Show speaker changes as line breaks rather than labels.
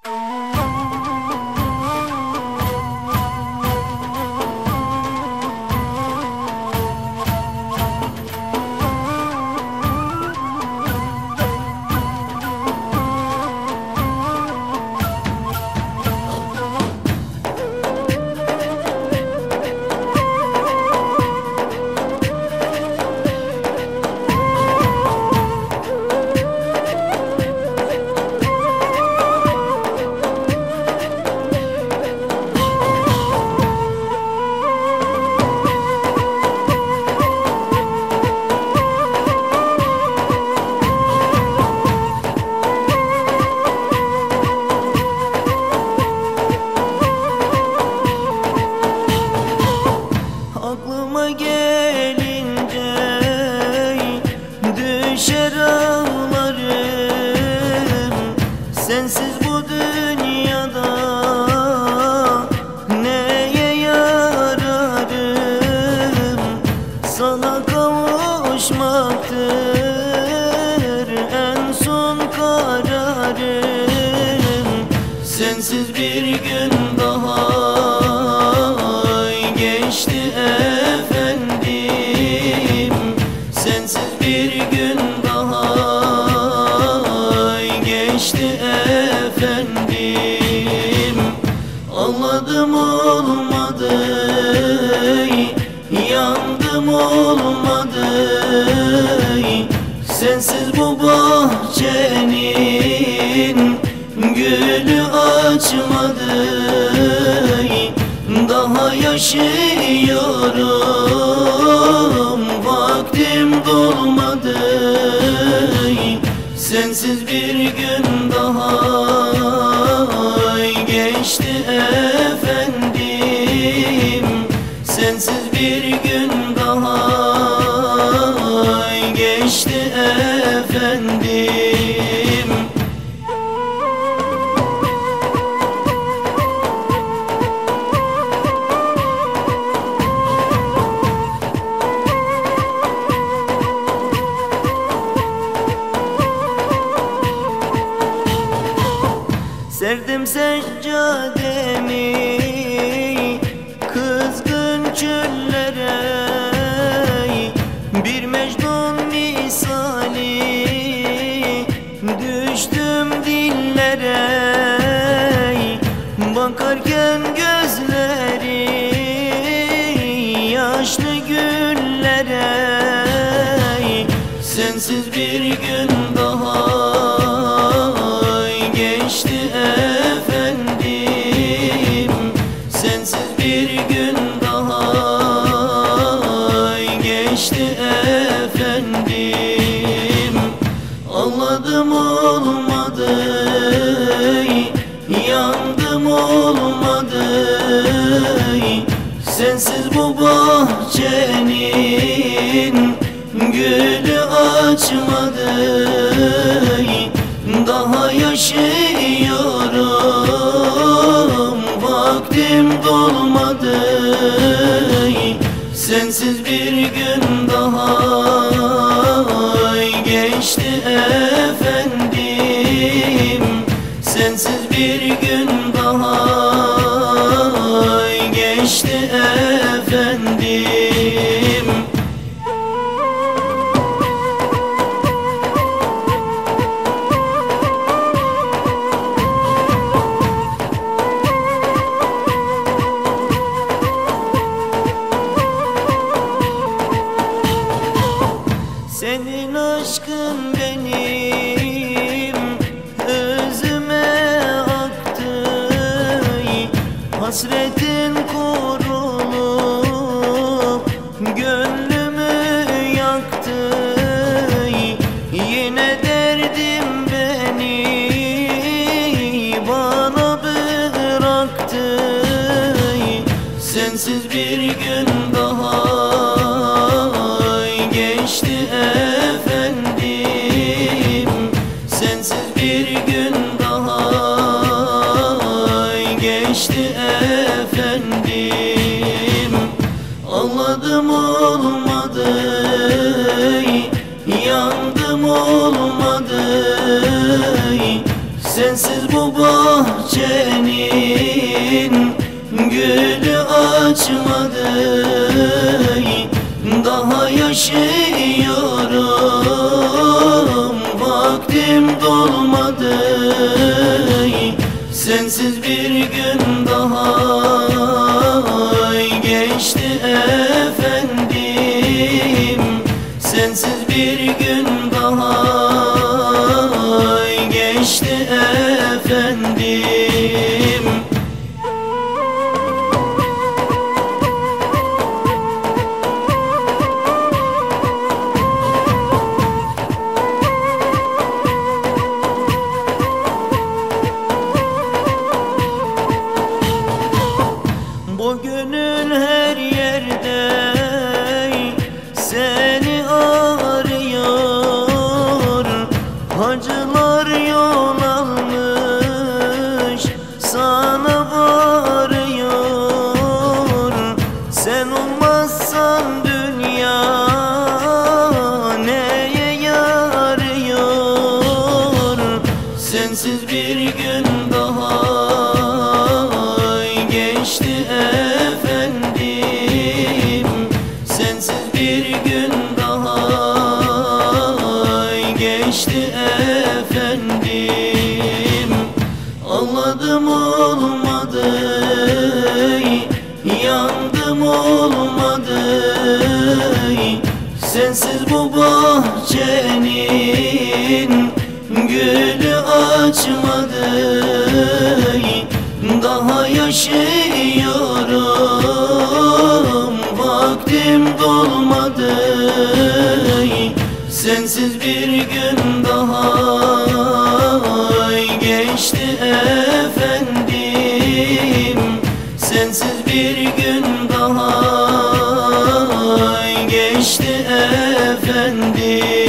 Aklıma gelince düşer ağlarım. Sensiz bu dünyada neye yararım? Sana kavuşmaktır en son kararım. Sensiz bir gün daha geçti efendim, sensiz bir gün daha geçti efendim. Ağladım olmadı, yandım olmadı, sensiz bu bahçenin gülü açmadı. Daha yaşıyorum, vaktim dolmadı. Sensiz bir gün daha geçti efendim, sensiz bir gün daha geçti efendim. Serdim seccademi kızgın çöllere, bir Mecnun misali düştüm dillere. Bakarken gözleri yaşlı güllere, sensiz bir gün daha geçti efendim, sensiz bir gün daha geçti efendim. Ağladım olmadı, yandım olmadı, sensiz bu bahçenin gülü açmadı. Daha yaşıyorum, vaktim dolmadı. Sensiz bir gün daha geçti efendim, sensiz bir gün daha geçti efendim. Senin aşkın benim özüme aktı, hasretin kurulup gönlümü yaktı. Yine derdim beni bana bıraktı. Sensiz bir gün daha geçti efendim, sensiz bir gün daha geçti efendim. Ağladım olmadı, yandım olmadı, sensiz bu bahçenin gülü açmadı, daha yaşıyorum, vaktim dolmadı. Sensiz bir gün daha geçti efendim, sensiz bir gün daha geçti efendim. Bu gönül her yerde seni arıyor, hacılar yol almış sana varıyor. Sen olmazsan dünya neye yarıyor? Sensiz bir gün daha geçti efendim, sensiz bir gün daha geçti efendim. Ağladım olmadı, yandım olmadı, sensiz bu bahçenin gülü açmadı, daha yaşıyorum, vaktim dolmadı. Sensiz bir gün daha geçti efendim, sensiz bir gün daha geçti efendim.